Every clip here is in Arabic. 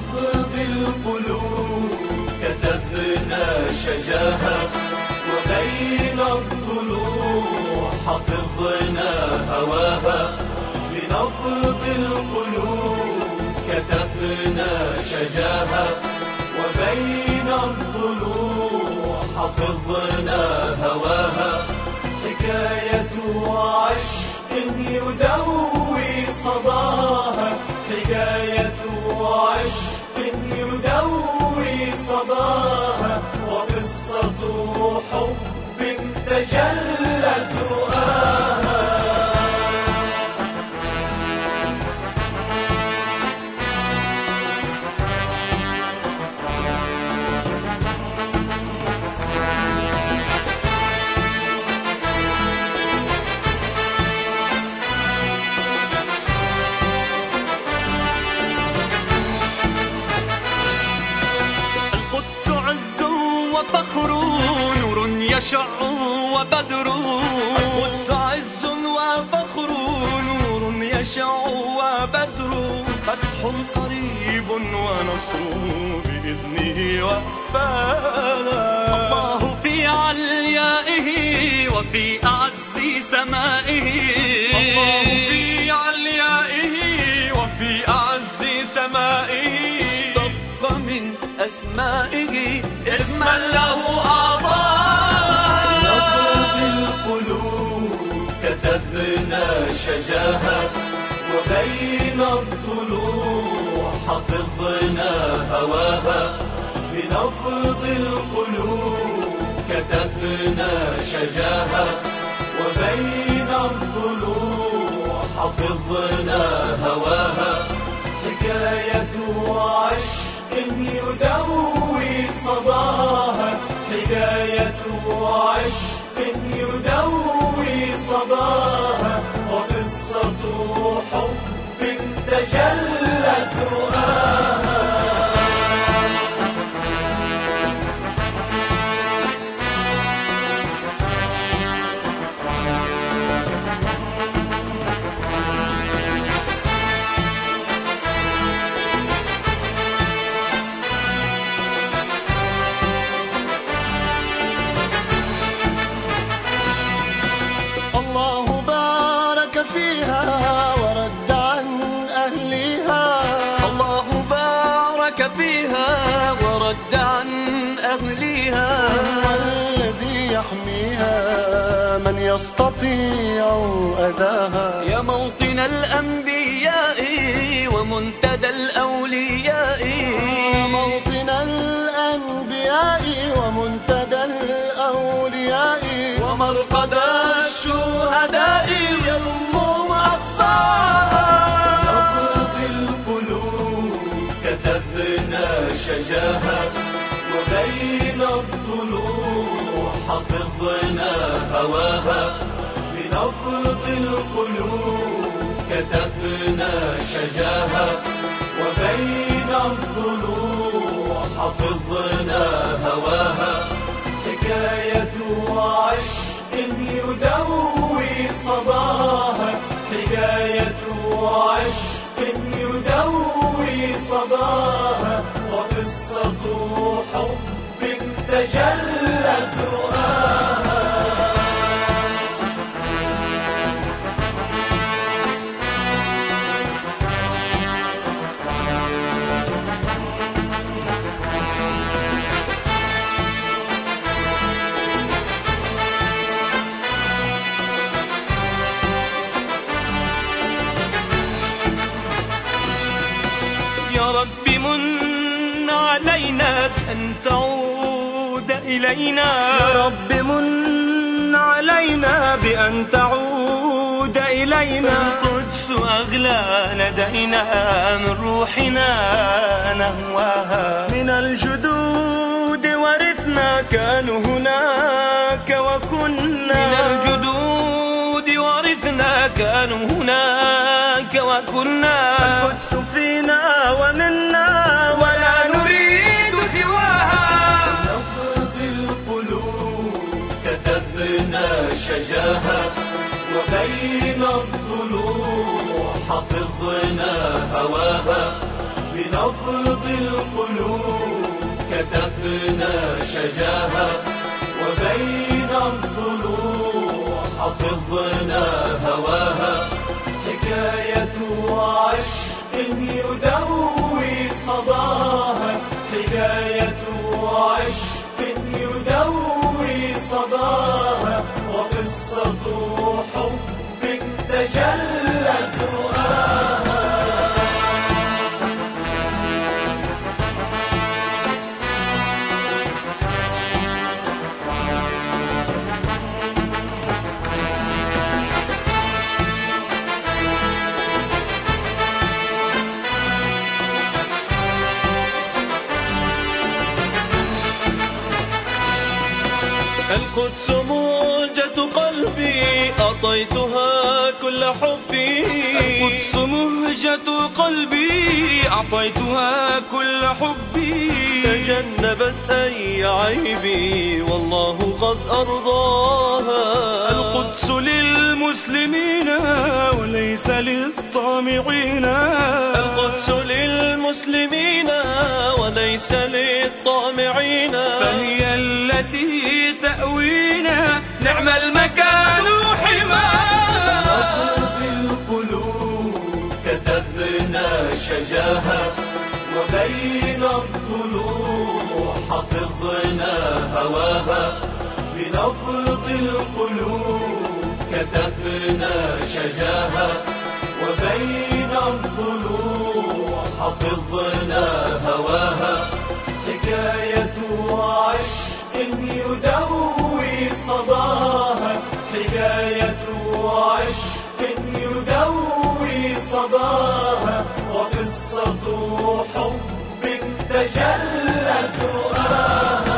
بنبض القلوب كتبنا شجاها، وبين الضلوع حفظنا هواها. بنبض القلوب كتبنا شجاها، وبين الضلوع حفظنا هواها. حكاية عشق يدوي صداها، حكاية عشق يدوي صداها، وقصة حب تجلت رؤاها. وفخر نور يشع وبدر. القدس عز وفخر نور يشع وبدر. فتح قريب ونصر بإذنه وفاها. الله في عليائه وفي أعز سمائه. الله في عليائه وفي أعز سمائه. اشتق من أسمائه اسما له أعطاه. بنبض القلوب كتبنا شجاها، وبين الضلوع حفظنا هواها. بنبض القلوب كتبنا شجاها، وبين الضلوع حفظنا هواها. حكاية عشق يدوي صداها، حكاية عشق يدوي صداها، وقصة حب تجلت رؤاها. الله بارك فيها ورد عن أهلها. الله بارك فيها ورد عن أهلها. والذي يحميها من يستطيع أذاها. يا موطن الأنبياء ومنتدى الأولياء. يا موطن الأنبياء ومنتدى الأولياء. ومرقد الشهداء يرمم أقصاها. بنبض القلوب كتبنا شجاها، وبين الضلوع حفظنا هواها. بنبض القلوب كتبنا شجاها، وبين الضلوع حفظنا هواها. حكاية عشق يدوي صداها، حكاية عشق يدوي صداها، وقصة حب تجلت رؤاها. يا رب من علينا بأن تعود إلينا. يا رب من علينا بأن تعود إلينا. القدس أغلى لدينا من روحنا نهواها. من الجدود ورثنا كانوا هناك وكنا. من الجدود ورثنا كانوا هناك وكنا. القدس فينا ومنا ولا نريد سواها. بنبض القلوب كتبنا شجاها، وبين الضلوع حفظنا هواها. بنبض القلوب كتبنا شجاها، وبين الضلوع حفظنا هواها. حكاية عشق يدوي صداها، حكاية عشق يدوي صداها، وقصة حب تجلت رؤاها. القدس موجة قلبي أعطيتها كل حبي، القدس مهجة قلبي أعطيتها كل حبي. تجنبت أي عيبي والله قد أرضاها. القدس للمسلمين وليس للطامعين، القدس للمسلمين وليس للطامعين. فهي التي تأوينا نعم المكان حماها. بالقلوب كتبنا شجاها، وبين الضلوع حفظنا هواها. بنبض القلوب كتبنا شجاها، وبين الضلوع حفظنا هواها. حكاية عشق يدوي صداها، حكاية عشق يدوي صداها، وقصة حب تجلت رؤاها.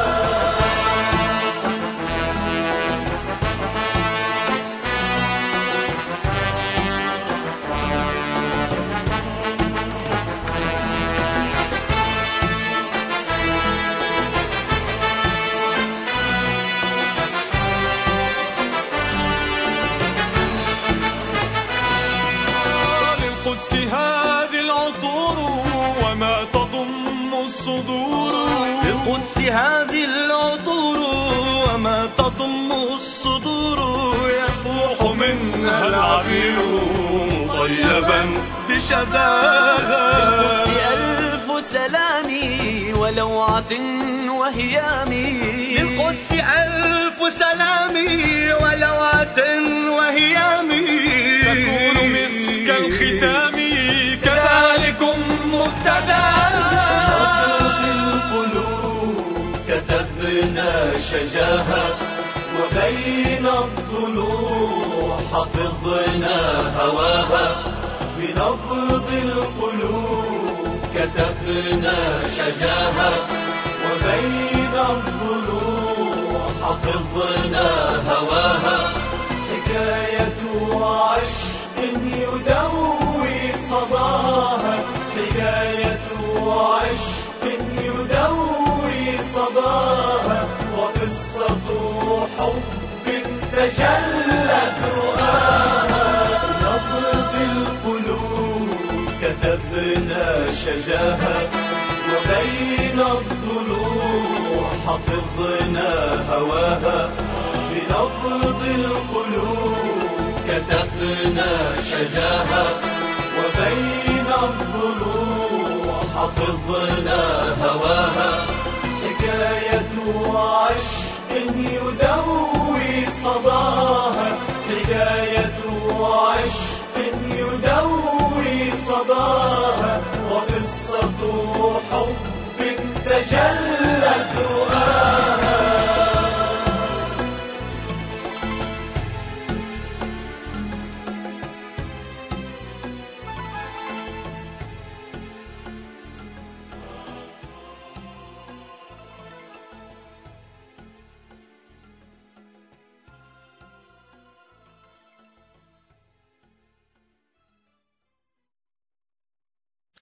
للقدس هذه العطور وما تضم الصدور، للقدس هذه العطور وما تضم الصدور. يفوح منها العبير مطيبا بشذاها. للقدس ألف سلامي ولوعة وهيامي، للقدس ألف سلامي ولوعة وهيامي. تكون مسك الختام كذلكم مبتداها. بالقلوب كتبنا شجاها، وبين الضلوع حفظنا هواها. بنبض القلوب كتبنا شجاها، وبين الضلوع حفظنا هواها. حكاية عشق يدوي صداها، حكاية عشق يدوي صداها، وقصة حب تجلت رؤاها. بنبض القلوب كتبنا شجاها، وبين الضلوع حفظنا هواها. بنبض القلوب كتبنا شجاها، وبين الضلوع حفظنا هواها. حكاية عشق يدوي صداها، حكاية عشق يدوي صداها، وقصة حب تجلت